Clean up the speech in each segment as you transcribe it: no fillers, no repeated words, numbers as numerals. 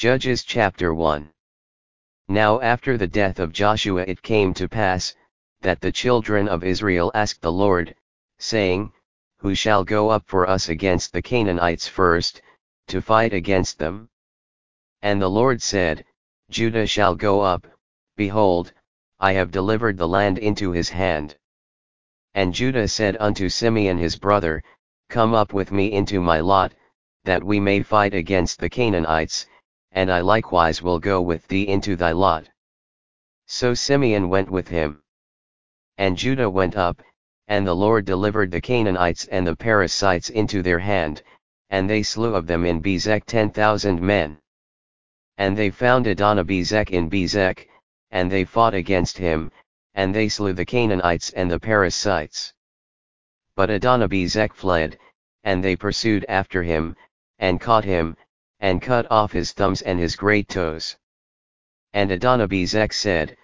Judges chapter 1. Now after the death of Joshua it came to pass, that the children of Israel asked the Lord, saying, Who shall go up for us against the Canaanites first, to fight against them? And the Lord said, Judah shall go up, behold, I have delivered the land into his hand. And Judah said unto Simeon his brother, Come up with me into my lot, that we may fight against the Canaanites, and I likewise will go with thee into thy lot. So Simeon went with him. And Judah went up, and the Lord delivered the Canaanites and the Perizzites into their hand, and they slew of them in Bezek 10,000 men. And they found Adonibezek in Bezek, and they fought against him, and they slew the Canaanites and the Perizzites. But Adonibezek fled, and they pursued after him, and caught him, and cut off his thumbs and his great toes. And Adonibezek said,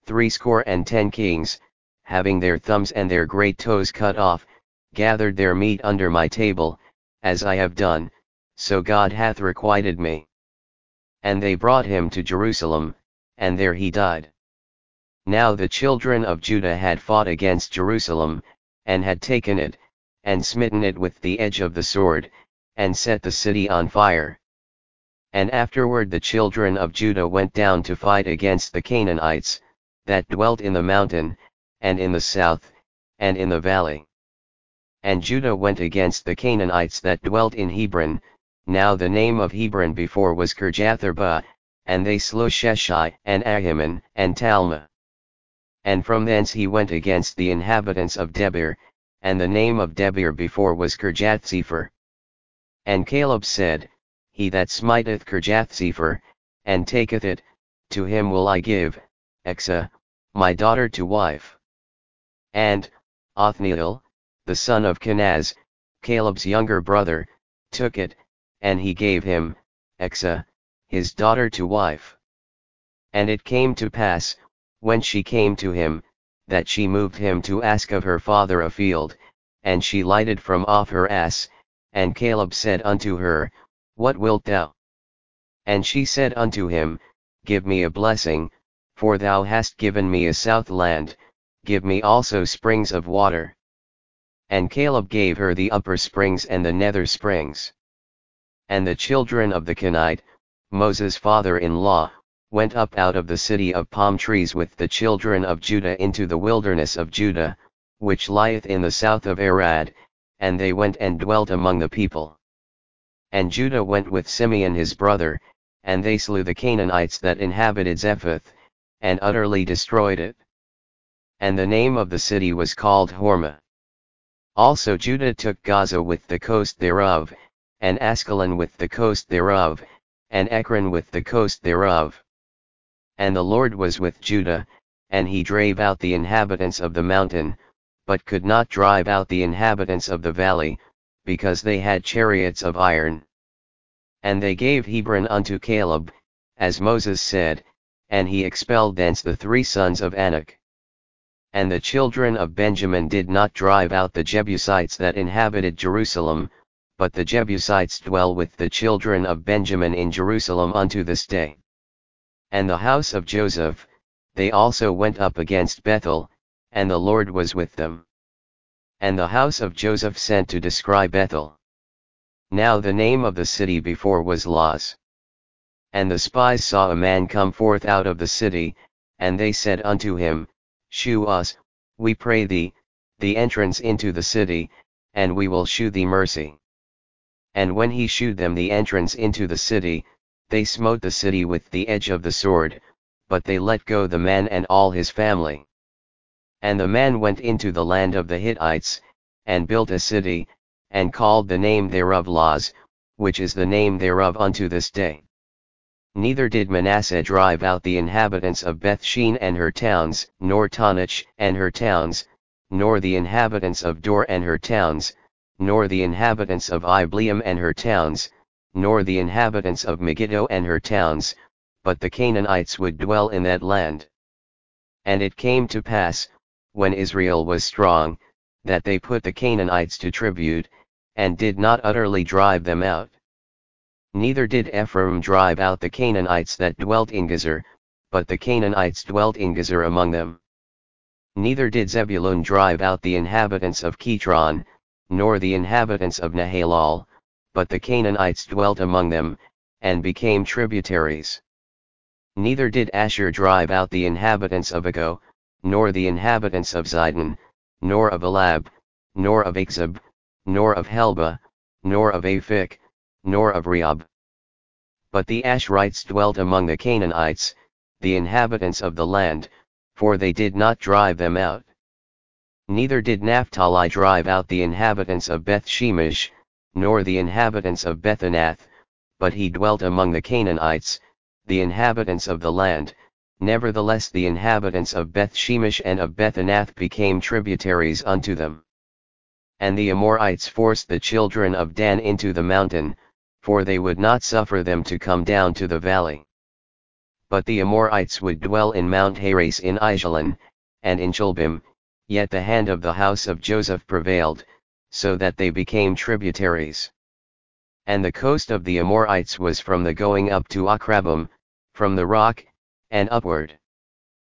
70 kings, having their thumbs and their great toes cut off, gathered their meat under my table, as I have done, so God hath requited me. And they brought him to Jerusalem, and there he died. Now the children of Judah had fought against Jerusalem, and had taken it, and smitten it with the edge of the sword, and set the city on fire. And afterward the children of Judah went down to fight against the Canaanites, that dwelt in the mountain, and in the south, and in the valley. And Judah went against the Canaanites that dwelt in Hebron, now the name of Hebron before was Kirjatharba, and they slew Sheshai, and Ahiman, and Talmah. And from thence he went against the inhabitants of Debir, and the name of Debir before was Kirjathsepher. And Caleb said, He that smiteth Kirjathsepher, and taketh it, to him will I give, Exa, my daughter to wife. And, Othniel, the son of Kenaz, Caleb's younger brother, took it, and he gave him, Exa, his daughter to wife. And it came to pass, when she came to him, that she moved him to ask of her father a field, and she lighted from off her ass, and Caleb said unto her, What wilt thou? And she said unto him, Give me a blessing, for thou hast given me a south land, give me also springs of water. And Caleb gave her the upper springs and the nether springs. And the children of the Kenite, Moses' father-in-law, went up out of the city of palm trees with the children of Judah into the wilderness of Judah, which lieth in the south of Arad, and they went and dwelt among the people. And Judah went with Simeon his brother, and they slew the Canaanites that inhabited Zephath, and utterly destroyed it. And the name of the city was called Hormah. Also Judah took Gaza with the coast thereof, and Askelon with the coast thereof, and Ekron with the coast thereof. And the Lord was with Judah, and he drave out the inhabitants of the mountain, but could not drive out the inhabitants of the valley, because they had chariots of iron. And they gave Hebron unto Caleb, as Moses said, and he expelled thence the 3 sons of Anak. And the children of Benjamin did not drive out the Jebusites that inhabited Jerusalem, but the Jebusites dwell with the children of Benjamin in Jerusalem unto this day. And the house of Joseph, they also went up against Bethel, and the Lord was with them. And the house of Joseph sent to descry Bethel. Now the name of the city before was Luz. And the spies saw a man come forth out of the city, and they said unto him, Shew us, we pray thee, the entrance into the city, and we will shew thee mercy. And when he shewed them the entrance into the city, they smote the city with the edge of the sword, but they let go the man and all his family. And the man went into the land of the Hittites, and built a city, and called the name thereof Luz, which is the name thereof unto this day. Neither did Manasseh drive out the inhabitants of Bethshean and her towns, nor Taanach and her towns, nor the inhabitants of Dor and her towns, nor the inhabitants of Ibleam and her towns, nor the inhabitants of Megiddo and her towns, but the Canaanites would dwell in that land. And it came to pass, when Israel was strong, that they put the Canaanites to tribute, and did not utterly drive them out. Neither did Ephraim drive out the Canaanites that dwelt in Gezer, but the Canaanites dwelt in Gezer among them. Neither did Zebulun drive out the inhabitants of Kitron, nor the inhabitants of Nahalal, but the Canaanites dwelt among them, and became tributaries. Neither did Asher drive out the inhabitants of Ago, nor the inhabitants of Zidon, nor of Elab, nor of Achzib, nor of Helba, nor of Aphik, nor of Rehob. But the Asherites dwelt among the Canaanites, the inhabitants of the land, for they did not drive them out. Neither did Naphtali drive out the inhabitants of Beth Shemesh, nor the inhabitants of Bethanath, but he dwelt among the Canaanites, the inhabitants of the land. Nevertheless the inhabitants of Beth Shemesh and of Bethanath became tributaries unto them. And the Amorites forced the children of Dan into the mountain, for they would not suffer them to come down to the valley. But the Amorites would dwell in Mount Heres in Aijalon, and in Chalbim, yet the hand of the house of Joseph prevailed, so that they became tributaries. And the coast of the Amorites was from the going up to Akrabim, from the rock, and upward.